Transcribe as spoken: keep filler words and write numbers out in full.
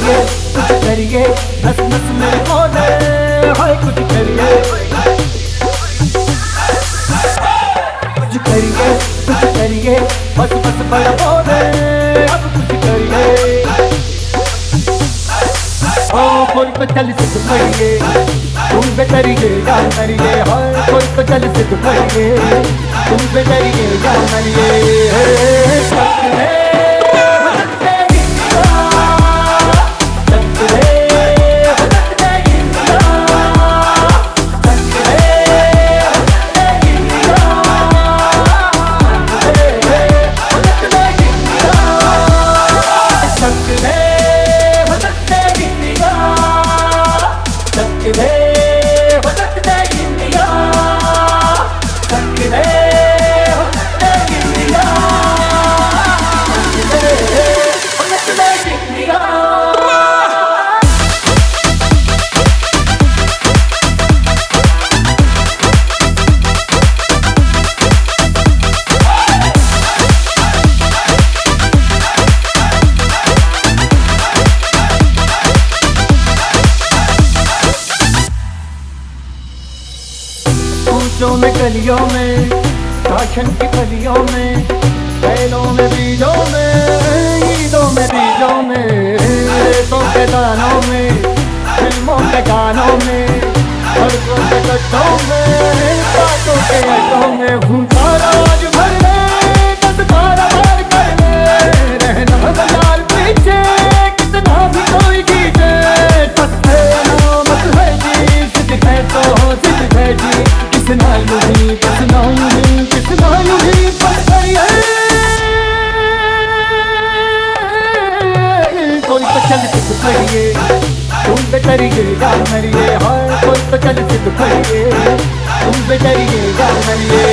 करिए कुछ करिए, नस नस में बोले हाय कुछ करिए, कुछ करिए कुछ करिए, बस बस बड़ा बोले अब कुछ करिए। ओ कोई तो चल सिद्ध करिए, तुम पे करिए या मरिए, हाय कोई तो चल सिद्ध करिए, तुम पे करिए या मरिए। पूछों में गलियों में, काशन की गलियों में, बैलों में बीजों में, ईदों में बीजों में, रेतों के दानों में, फिल्मों के गानों में, सड़कों के गड्ढों में, बातों के अड्डों में, भूखारा आज भर ले, बस कारोबार कर ले, रहना बाजार पीछे, कितना भी कोई खींचे, सस्ते नामत है जी, सिद्ध है तो सिद्ध है जी, किसना यूं ही किसना यूं ही किसना यूं ही बस करिए। कोई तो चल सिद्ध करिए, तुम पे करिए या मरिए, हाय कोई तो चल सिद्ध करिए, तुम पे करिए या मरिए।